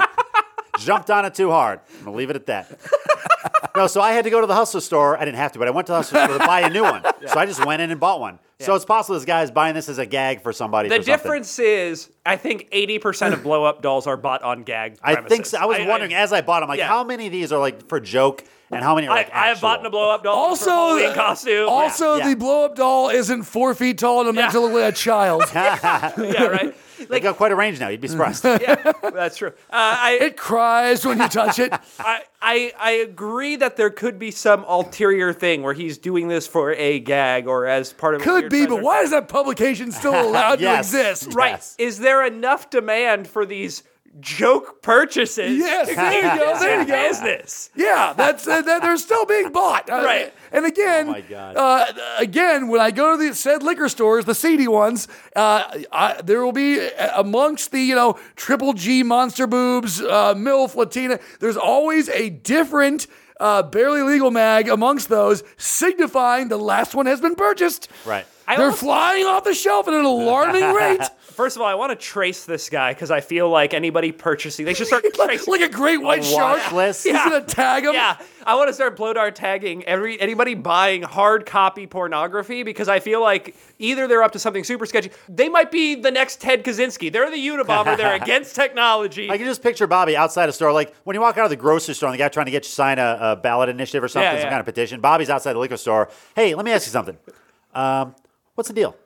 jumped on it too hard. I'm going to leave it at that. No, so I had to go to the Hustler store. I didn't have to, but I went to the Hustler store to buy a new one. So I just went in and bought one. So it's possible this guy's buying this as a gag for somebody. The for something. difference is, I think eighty percent of blow up dolls are bought on gag. I Premises. think so. I was wondering as I bought them, like, yeah. how many of these are like for joke and how many are I, like I have actual? bought a blow up doll Also, for Halloween costume. also Yeah. the blow up doll isn't four feet tall and a meant to look like a child. yeah, right. They got quite a range now. You'd be surprised. Yeah, that's true. Uh, I, It cries when you touch it. I, I I agree that there could be some ulterior thing where he's doing this for a gag or as part of a Could weird be, but presentation. why is that publication still allowed Yes. to exist? Right. Yes. Is there enough demand for these joke purchases? Yes, to there you keep go, this there in you go. business. Yeah, that's uh, that they're still being bought. Uh, Right. And again, Oh my God. Uh, again, when I go to the said liquor stores, the seedy ones, uh, I, there will be uh, amongst the you know triple G monster boobs, uh, MILF, Latina. There's always a different. Uh, barely legal mag amongst those, signifying the last one has been purchased. Right. I They're almost- flying off the shelf at an alarming rate. First of all, I want to trace this guy because I feel like anybody purchasing, they should start like, tracing. like a great white shark. watch list? He's Yeah. gonna tag him. Yeah, I want to start blow dart tagging every anybody buying hard copy pornography because I feel like either they're up to something super sketchy. They might be the next Ted Kaczynski. They're the Unabomber. They're against technology. I can just picture Bobby outside a store, like when you walk out of the grocery store and the guy trying to get you to sign a, a ballot initiative or something, Yeah, some yeah. kind of petition. Bobby's outside the liquor store. Hey, let me ask you something. Um, what's the deal?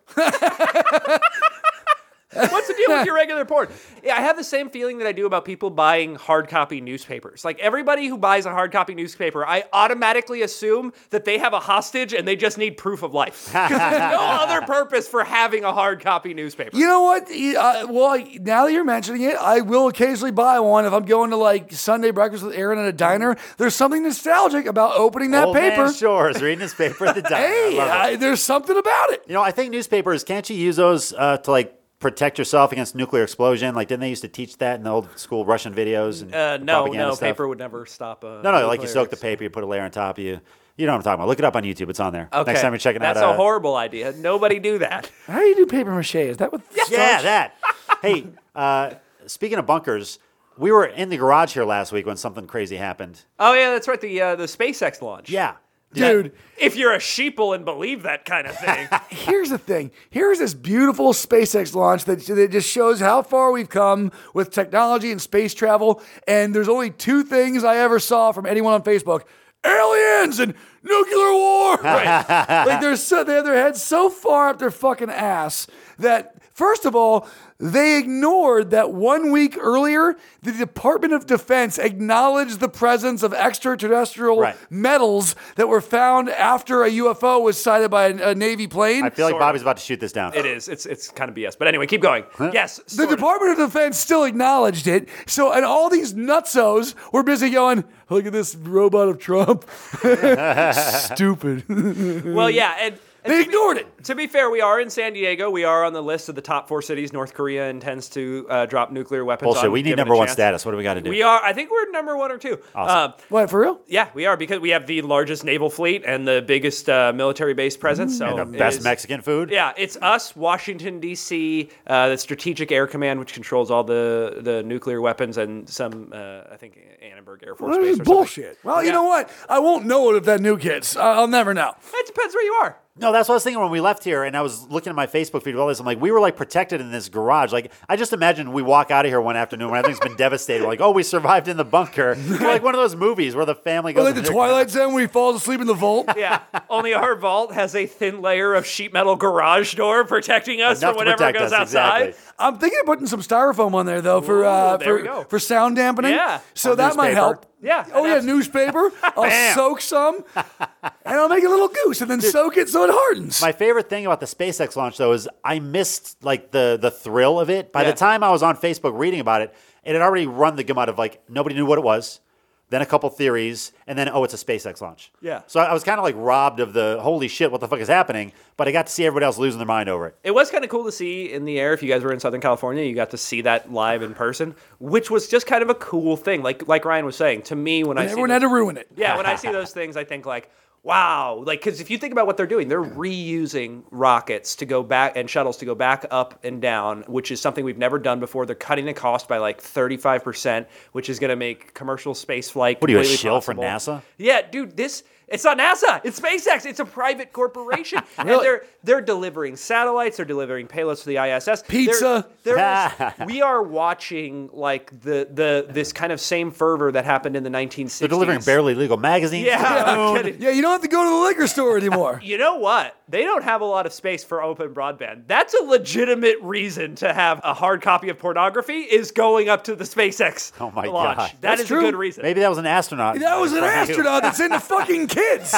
What's the deal with your regular porn? Yeah, I have the same feeling that I do about people buying hard copy newspapers. Like everybody who buys a hard copy newspaper, I automatically assume that they have a hostage and they just need proof of life. Because there's no other purpose for having a hard copy newspaper. You know what? Uh, well, I- now that you're mentioning it, I will occasionally buy one if I'm going to like Sunday breakfast with Aaron at a diner. There's something nostalgic about opening that Old paper. Man Shores reading his paper at the diner. Hey, I love it. I, there's something about it. You know, I think newspapers, can't you use those uh, to like protect yourself against nuclear explosion? Like, didn't they used to teach that in the old school Russian videos and Uh, no, propaganda no, stuff? paper would never stop a. No, no, like you nuclear soak the ex- paper, you put a layer on top of you. You know what I'm talking about. Look it up on YouTube. It's on there. Okay. Next time you're checking That's out. a uh, horrible idea. Nobody do that. How do you do paper mache? Is that what? Yeah, that. Hey, uh, speaking of bunkers, we were in the garage here last week when something crazy happened. Oh yeah, that's right. The uh, the SpaceX launch. Yeah. Dude, If you're a sheeple and believe that kind of thing. here's the thing. Here's this beautiful SpaceX launch that, that just shows how far we've come with technology and space travel. And there's only two things I ever saw from anyone on Facebook: aliens and nuclear war. Like they're so they have their heads so far up their fucking ass that first of all, they ignored that one week earlier, the Department of Defense acknowledged the presence of extraterrestrial Right. metals that were found after a U F O was sighted by a, a Navy plane. I feel like Sort of. Bobby's about to shoot this down. It is. It's it's kind of B S. But anyway, keep going. Yes. The sort of. Department of Defense still acknowledged it. So, and all these nutsos were busy going, look at this robot of Trump. Stupid. Well, yeah, and, and They to be- ignored it. To be fair, we are in San Diego. We are on the list of the top four cities North Korea intends to uh, drop nuclear weapons Bullshit. on. We need given a number one chance. status. What do we got to do? We are. I think we're number one or two. Awesome. Uh, What, for real? yeah, we are because we have the largest naval fleet and the biggest uh, military base presence. So and the it best is- Mexican food? Yeah, it's us, Washington D C, uh, the Strategic Air Command, which controls all the, the nuclear weapons, and some uh, I think Annenberg Air Force Well, Base. this Or is bullshit. Something. Well, you Yeah. know what? I won't know it if that nuke hits. I- I'll never know. It depends where you are. No, that's what I was thinking when we left here, and I was looking at my Facebook feed with all this. I'm like, we were like protected in this garage. Like, I just imagine we walk out of here one afternoon when everything's been devastated. We're like, oh, we survived in the bunker. We're like one of those movies where the family goes. Or like the Twilight Zone where he falls asleep in the vault. Yeah, only our vault has a thin layer of sheet metal garage door protecting us Enough from to whatever protect goes us, outside. exactly. I'm thinking of putting some styrofoam on there though for Ooh, uh, there we for go. for sound dampening. Yeah. So Or that might newspaper. help. Yeah, Oh and yeah, that's- newspaper. I'll Bam. soak some, and I'll make a little goose, and then soak it so it hardens. My favorite thing about the SpaceX launch, though, is I missed like the the thrill of it. By Yeah. the time I was on Facebook reading about it, it had already run the gamut of like nobody knew what it was, then a couple theories, and then oh, it's a SpaceX launch. Yeah. So I was kind of like robbed of the holy shit, what the fuck is happening? But I got to see everybody else losing their mind over it. It was kind of cool to see in the air. If you guys were in Southern California, you got to see that live in person, which was just kind of a cool thing. Like like Ryan was saying, to me, when I And see everyone those- had to ruin it. yeah, when I see those things, I think like, wow, like because if you think about what they're doing, they're reusing rockets to go back and shuttles to go back up and down, which is something we've never done before. They're cutting the cost by like thirty-five percent, which is going to make commercial space flight. What are you, a completely shill for possible. NASA? Yeah, dude, this. It's not NASA. It's SpaceX. It's a private corporation, and they're they're delivering satellites. They're delivering payloads to the I S S. Pizza. There, there is, we are watching like the the this kind of same fervor that happened in the nineteen sixties. They're delivering barely legal magazines. Yeah, to the I'm moon. kidding. Yeah, you don't have to go to the liquor store anymore. You know what? They don't have a lot of space for open broadband. That's a legitimate reason to have a hard copy of pornography is going up to the SpaceX Oh my launch. God. That That's is true. a good reason. Maybe that was an astronaut. That was an astronaut that's into fucking kids.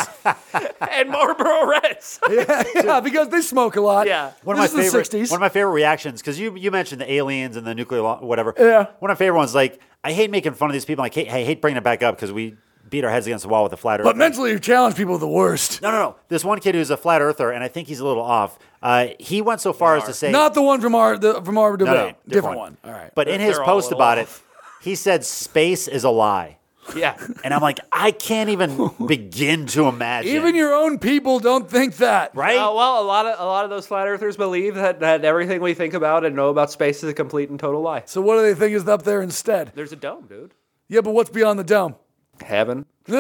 And Marlboro Reds. yeah, yeah, because they smoke a lot. Yeah. One of This my is favorite, the sixties. one of my favorite reactions, because you you mentioned the aliens and the nuclear law, whatever. Yeah. One of my favorite ones, like I hate making fun of these people. I hate, I hate bringing it back up because we beat our heads against the wall with the flat earth. But mentally challenged people are the worst. no, no, no. This one kid who's a flat earther, and I think he's a little off. Uh, he went so far as to say, Not the one from our the, from our debate. no, no, different, one. All right. But in his They're all post a little about off. it, he said space is a lie. Yeah. And I'm like, I can't even begin to imagine. Even your own people don't think that. right? Uh, well, a lot of a lot of those flat earthers believe that, that everything we think about and know about space is a complete and total lie. So what do they think is up there instead? There's a dome, dude. Yeah, but what's beyond the dome? Heaven. You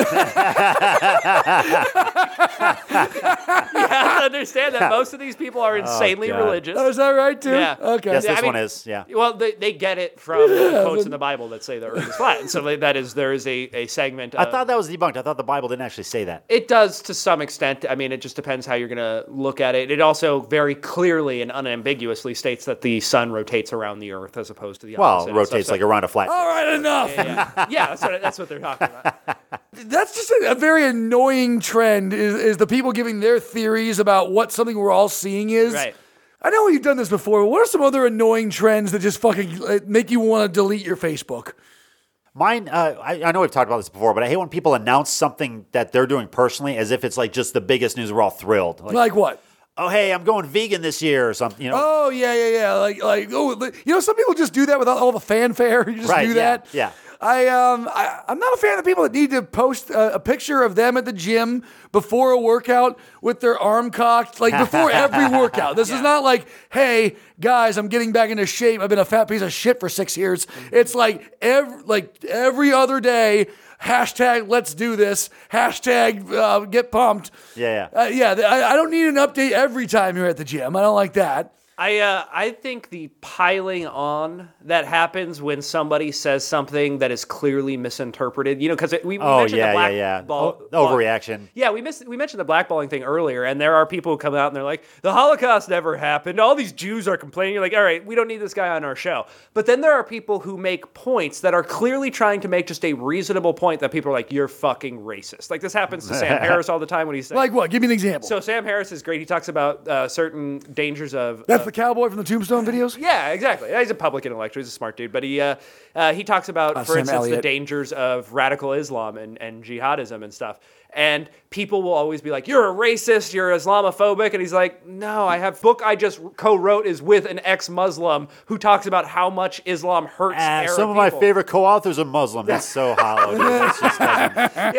have to understand that most of these people are insanely God. religious. Oh, is that right too? Yeah. Okay. yes, Yeah, this I mean- one is. Yeah. Well, they, they get it from the quotes in the Bible that say the earth is flat. And so they- that is, there is a, a segment I of, thought that was debunked. I thought the Bible didn't actually say that. it does to some extent. I mean, it just depends how you're going to look at it. It also very clearly and unambiguously states that the sun rotates around the earth as opposed to the Well, opposite. it rotates So- like around a flat. All right, enough. Yeah, yeah that's, what, that's what they're talking about. That's just a, a very annoying trend is, is the people giving their theories about what something we're all seeing is. Right. I know you've done this before. What are some other annoying trends that just fucking uh, make you want to delete your Facebook? Mine, uh, I, I know we've talked about this before, but I hate when people announce something that they're doing personally as if it's like just the biggest news. We're all thrilled. Like, Like what? oh, hey, I'm going vegan this year or something. You know, Oh yeah, yeah, yeah. Like, like, oh, li- you know, some people just do that without all the fanfare. You just Right, do yeah, that. yeah. I um, I, I'm not a fan of the people that need to post a, a picture of them at the gym before a workout with their arm cocked, like before every workout. This is not like, hey guys, I'm getting back into shape. I've been a fat piece of shit for six years. It's like every like every other day. Hashtag let's do this. Hashtag uh, get pumped. Yeah, yeah. Uh, yeah. th- I, I don't need an update every time you're at the gym. I don't like that. I uh, I think the piling on that happens when somebody says something that is clearly misinterpreted, you know, because we, we Oh, mentioned yeah, the black yeah, yeah. ball, O- overreaction. Yeah, we missed, we mentioned the blackballing thing earlier, and there are people who come out and they're like, the Holocaust never happened. All these Jews are complaining. You're like, all right, we don't need this guy on our show. But then there are people who make points that are clearly trying to make just a reasonable point that people are like, you're fucking racist. Like this happens to Sam Harris all the time when he's saying. Like what? Give me an example. So Sam Harris is great. He talks about uh, certain dangers of. That's of- the cowboy from the Tombstone videos? Yeah, exactly. He's a public intellectual. He's a smart dude. But he uh, uh, he talks about, Uh, for Sam instance, the Elliott. dangers of radical Islam and, and jihadism and stuff. And people will always be like, you're a racist, you're Islamophobic. And he's like, no, I have book I just co-wrote is with an ex-Muslim who talks about how much Islam hurts Ah, Arab some of my people. favorite co-authors are Muslim. That's so hollow. Dude. That's just doesn't- Yeah.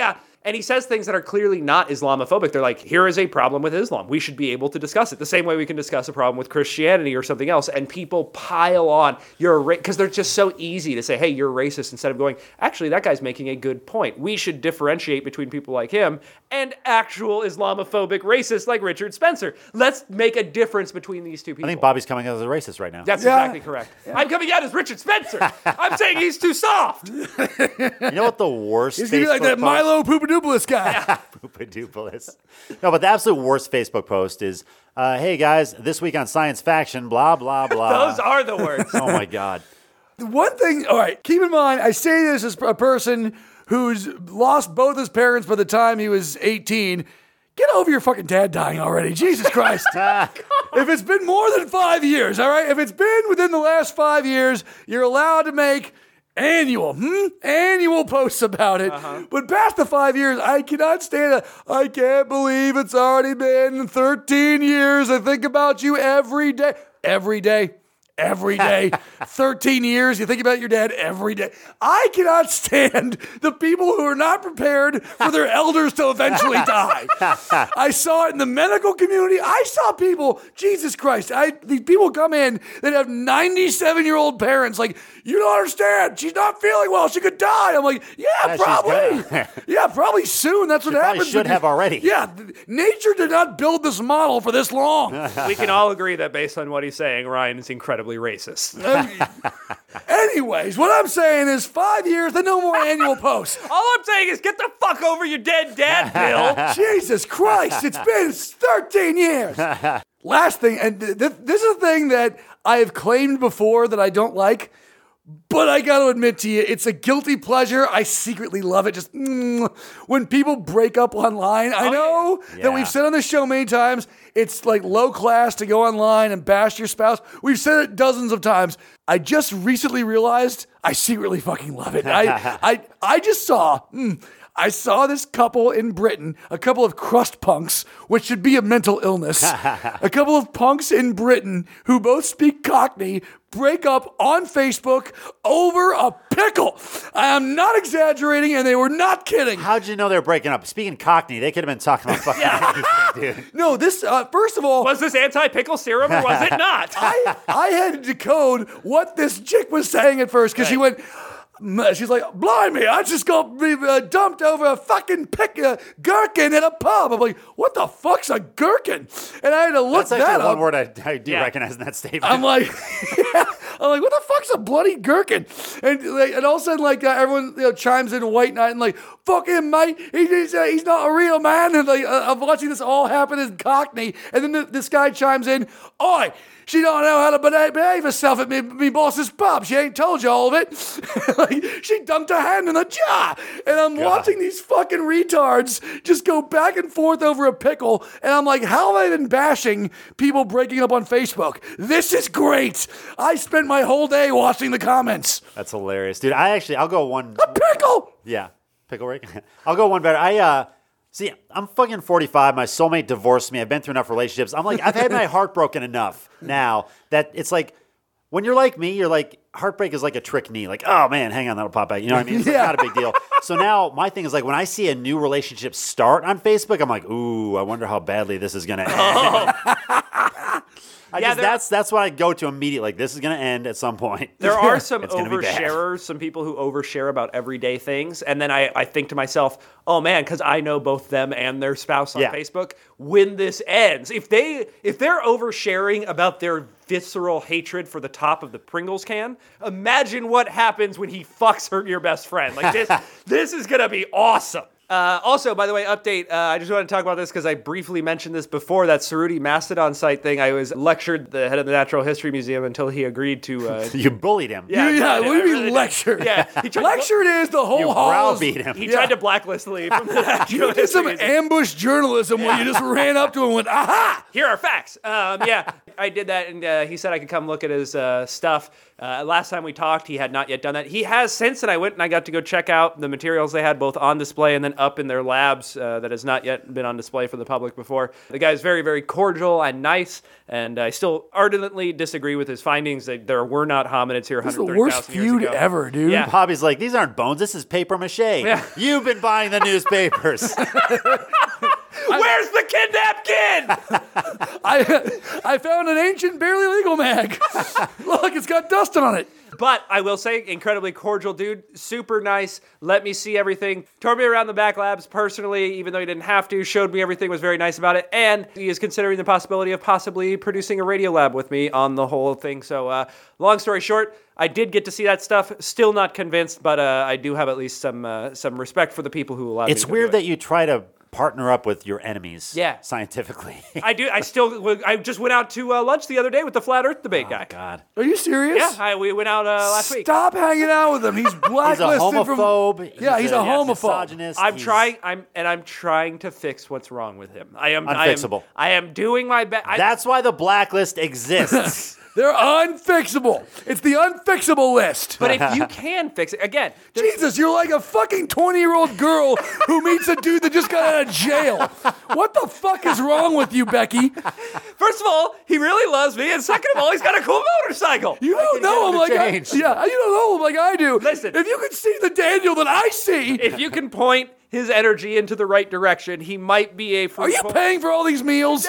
And he says things that are clearly not Islamophobic. They're like, here is a problem with Islam. We should be able to discuss it the same way we can discuss a problem with Christianity or something else. And people pile on, you're a ra-, because they're just so easy to say, hey, you're racist, instead of going, actually, that guy's making a good point. We should differentiate between people like him and actual Islamophobic racists like Richard Spencer. Let's make a difference between these two people. I think Bobby's coming out as a racist right now. That's Yeah. exactly correct. Yeah. I'm coming out as Richard Spencer. I'm saying he's too soft. You know what the worst He's gonna be like Facebook that post- Milo Poopadoopolis guy. Poopadoopolis. No, but the absolute worst Facebook post is, uh, hey guys, this week on Science Faction, blah, blah, blah. Those are the words. Oh my God. The one thing, all right, keep in mind, I say this as a person who's lost both his parents by the time he was eighteen. Get over your fucking dad dying already. Jesus Christ. If it's been more than five years, all right? If it's been within the last five years, you're allowed to make annual, hmm? Annual posts about it. Uh-huh. But past the five years, I cannot stand it. I can't believe it's already been thirteen years. I think about you every day. Every day. Every day, thirteen years, you think about your dad every day. I cannot stand the people who are not prepared for their elders to eventually die. I saw it in the medical community. I saw people, Jesus Christ, I these people come in that have ninety-seven-year-old parents like, you don't understand, she's not feeling well, she could die. I'm like, yeah, Yeah, she's probably. gonna. Yeah, probably soon. That's what She probably happens. should when have you- already. Yeah, th- nature did not build this model for this long. We can all agree that based on what he's saying, Ryan is incredibly racist. Anyways, what I'm saying is five years, then no more annual posts. All I'm saying is get the fuck over your dead dad, Bill. Jesus Christ, it's been thirteen years. Last thing, and th- th- this is a thing that I have claimed before that I don't like, but I got to admit to you, it's a guilty pleasure. I secretly love it. Just mm, when people break up online. I know yeah. that we've said on the show many times, it's like low class to go online and bash your spouse. We've said it dozens of times. I just recently realized I secretly fucking love it. I I I just saw. Mm, I saw this couple in Britain, a couple of crust punks, which should be a mental illness. A couple of punks in Britain who both speak Cockney break up on Facebook over a pickle. I am not exaggerating, and they were not kidding. How'd you know they were breaking up? Speaking Cockney, they could have been talking about fucking anything, dude. No, this, uh, first of all, Was this anti-pickle serum or was it not? I, I had to decode what this chick was saying at first, because she went, she's like, blimey, I just got uh, dumped over a fucking pick, uh, gherkin at a pub. I'm like, what the fuck's a gherkin? And I had to look That's that actually up. one word I, I do Yeah. recognize in that statement. I'm like, I'm like, what the fuck's a bloody gherkin? And like, and all of a sudden, like uh, everyone you know, chimes in White Knight and like, fuck him, mate. He, he's uh, he's not a real man. And like, uh, I'm watching this all happen in Cockney, and then the, this guy chimes in, oi. She don't know how to behave, behave herself at me, me boss's pub. She ain't told you all of it. Like, she dunked her hand in the jar. And I'm watching these fucking retards just go back and forth over a pickle. And I'm like, how have I been bashing people breaking up on Facebook? This is great. I spent my whole day watching the comments. That's hilarious, dude. I actually, I'll go one. A pickle! Yeah, pickle Rick. I'll go one better. I uh, see, I'm fucking forty-five. My soulmate divorced me. I've been through enough relationships. I'm like, I've had my heart broken enough now that it's like, when you're like me, you're like, heartbreak is like a trick knee. Like, oh man, hang on, that'll pop out. You know what I mean? It's like, Yeah. not a big deal. So now my thing is like, when I see a new relationship start on Facebook, I'm like, ooh, I wonder how badly this is gonna end. I Yeah, just, there- that's that's what I go to immediately. Like, this is gonna end at some point. There are some It's gonna be bad. oversharers, some people who overshare about everyday things. And then I, I think to myself, oh man, because I know both them and their spouse on Yeah. Facebook, when this ends, if they if they're oversharing about their visceral hatred for the top of the Pringles can, imagine what happens when he fucks her your best friend. Like this this is gonna be awesome. Uh, also, by the way, update, uh, I just want to talk about this because I briefly mentioned this before, that Cerruti Mastodon site thing. I was lectured the head of the Natural History Museum until he agreed to... Uh, You bullied him. Yeah, Yeah, I what do really you mean did. lectured? Yeah, he tried to- Lectured is the whole You hall. is- browbeat him. he Yeah. tried to blacklist Lee from the Natural You did some History Museum. ambush journalism where you just ran up to him and went, aha! Here are facts. Um, yeah, I did that, and uh, he said I could come look at his uh, stuff. Uh, last time we talked, he had not yet done that. He has since, and I went and I got to go check out the materials they had both on display and then up in their labs uh, that has not yet been on display for the public before. The guy is very, very cordial and nice, and I still ardently disagree with his findings that there were not hominids here This is the one hundred thirty worst thousand years feud ago. ever, dude. Yeah. Bobby's like, these aren't bones. This is paper mache. You've been buying the newspapers. Where's the kidnapped kid? I I found an ancient barely legal mag. Look, it's got dustin on it. But I will say, incredibly cordial dude, super nice, let me see everything, toured me around the back labs personally, even though he didn't have to, showed me everything, was very nice about it, and he is considering the possibility of possibly producing a radio lab with me on the whole thing. So uh, long story short, I did get to see that stuff, still not convinced, but uh, I do have at least some uh, some respect for the people who allowed me It's to weird do it. that you try to partner up with your enemies Yeah. scientifically. I do. I still. I just went out to uh, lunch the other day with the flat Earth debate Oh, guy. God. Are you serious? Yeah, I, we went out uh, last week. Stop hanging out with him. He's He's a blacklisted homophobe. from. Yeah, he's a homophobe. misogynist. I'm He's- trying. I'm and I'm trying to fix what's wrong with him. I am Unfixable. I am, I am doing my best. That's why the blacklist exists. They're unfixable. It's the unfixable list. But if you can fix it, again, there's- Jesus, you're like a fucking twenty-year-old girl who meets a dude that just got out of jail. What the fuck is wrong with you, Becky? first of all, he really loves me, and second of all, he's got a cool motorcycle. You don't know him him like to I, change. yeah, you don't know him like I do. Listen. if you could see the Daniel that I see, If you can point his energy into the right direction, he might be a. are you fruitful- paying for all these meals?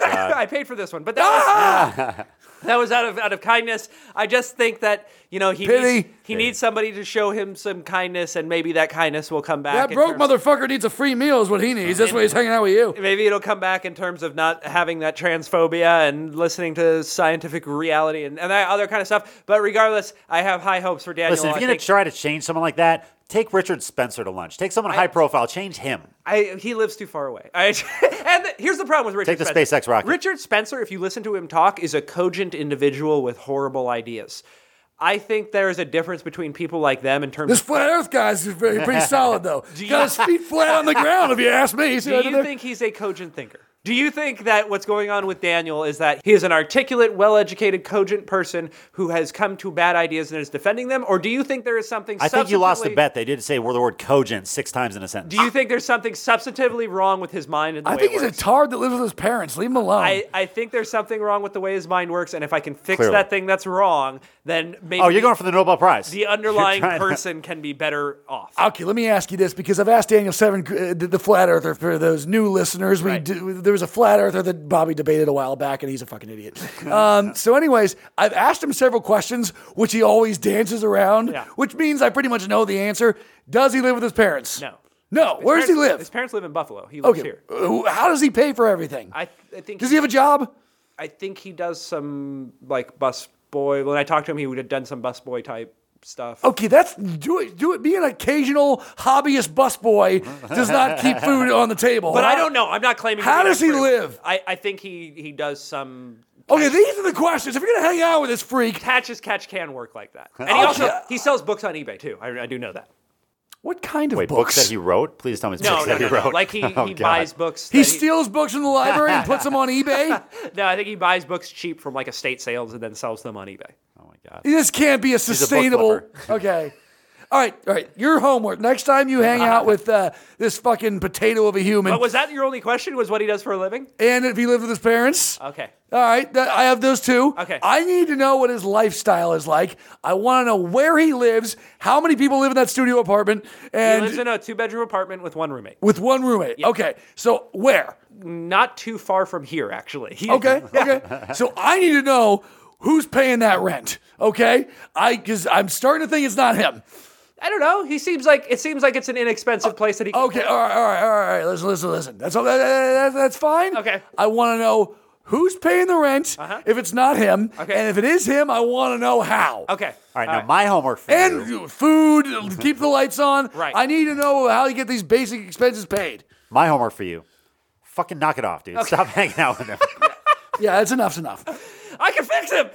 I paid for this one, but that was. Ah! That was out of out of kindness. I just think that you know he Pity. needs, he needs somebody to show him some kindness, and maybe that kindness will come back. That in broke terms- motherfucker needs a free meal is what he needs. That's why he's hanging out with you. Maybe it'll come back in terms of not having that transphobia and listening to scientific reality and, and that other kind of stuff. But regardless, I have high hopes for Daniel. Listen, if I you're going think- to try to change someone like that, take Richard Spencer to lunch. Take someone high profile. Change him. I, he lives too far away. I, and the, here's the problem with Richard Take the Spencer. SpaceX rocket. Richard Spencer, if you listen to him talk, is a cogent individual with horrible ideas. I think there is a difference between people like them in terms This of... flat Earth guy's pretty, pretty solid though. Got his feet flat on the ground, if you ask me. See Do what I you did there? think he's a cogent thinker? Do you think that what's going on with Daniel is that he is an articulate, well-educated, cogent person who has come to bad ideas and is defending them? Or do you think there is something I think you lost the substantively- bet. They did say the word cogent six times in a sentence. Do you think there's something substantively wrong with his mind and the I way think it he's a works? tard that lives with his parents. Leave him alone. I, I think there's something wrong with the way his mind works, and if I can fix Clearly. that thing that's wrong, then maybe Oh, you're going for the Nobel Prize. the underlying You're trying to- person can be better off. Okay, let me ask you this because I've asked Daniel Seven, uh, the, the flat earther, for those new listeners. We Right. do, there was a flat earther that Bobby debated a while back, and he's a fucking idiot. um, so, anyways, I've asked him several questions, which he always dances around, Yeah. which means I pretty much know the answer. Does he live with his parents? No. No. His Where does he parents- live? His parents live in Buffalo. He lives Okay. here. Uh, How does he pay for everything? I, I think. Does he have a job? I think he does some like bus boy. When I talked to him, he would have done some bus boy type stuff. Okay, that's do it. Do it. Be an occasional hobbyist busboy does not keep food on the table. But I don't know. I'm not claiming. to How be an does he expert. live? I, I think he he does some. Okay, these are the questions. If you're gonna hang out with this freak, Catch as catch can work like that, and he Okay. also he sells books on eBay too. I, I do know that. what kind of Wait, books? books that he wrote? Please tell me it's No, books no, that no, he no. wrote. Like he, Oh, he God. buys books. he that steals books from the library and puts them on eBay. No, I think he buys books cheap from like estate sales and then sells them on eBay. Oh, my God. This can't be a a book sustainable. flipper. Okay. All right, all right. Your homework. Next time you hang out with uh, this fucking potato of a human, But was that your only question? Was what he does for a living? and if he lived with his parents. Okay. All right, that, I have those two. Okay. I need to know what his lifestyle is like. I want to know where he lives, how many people live in that studio apartment, He and lives in a two-bedroom apartment with one roommate. with one roommate. Okay, so where? Not too far from here, actually. He- Okay, okay. So I need to know who's paying that rent. Okay, I because I'm starting to think it's not him. I don't know. He seems like it seems like it's an inexpensive place that he. Can Okay, all right, all right, all right. Listen, listen, listen. That's all. That, that, that's fine. Okay. I want to know who's paying the rent. Uh-huh. If it's not him, Okay. and if it is him, I want to know how. Okay. All right, now my homework for And you. food, keep the lights on. Right. I need to know how you get these basic expenses paid. My homework for you. Fucking knock it off, dude. Stop hanging out with him. Yeah, that's enough's enough. I can fix him.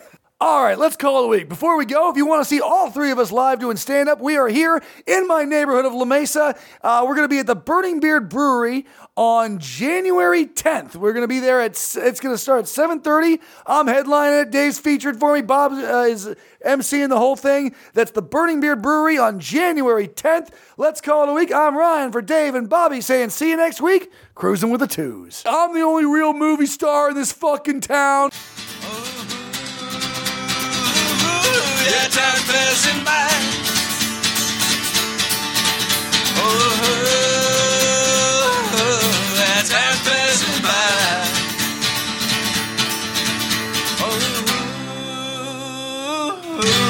All right, let's call it a week. Before we go, if you want to see all three of us live doing stand-up, we are here in my neighborhood of La Mesa. Uh, we're going to be at the Burning Beard Brewery on January tenth. We're going to be there at, it's going to start at seven thirty. I'm headlining it. Dave's featured for me. Bob uh, is emceeing the whole thing. That's the Burning Beard Brewery on January tenth. Let's call it a week. I'm Ryan for Dave and Bobby saying see you next week. Cruising with the twos. I'm the only real movie star in this fucking town. Yeah, time passing by. Oh, that time passing by.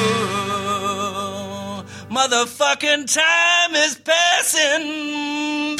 Oh, motherfucking time is passing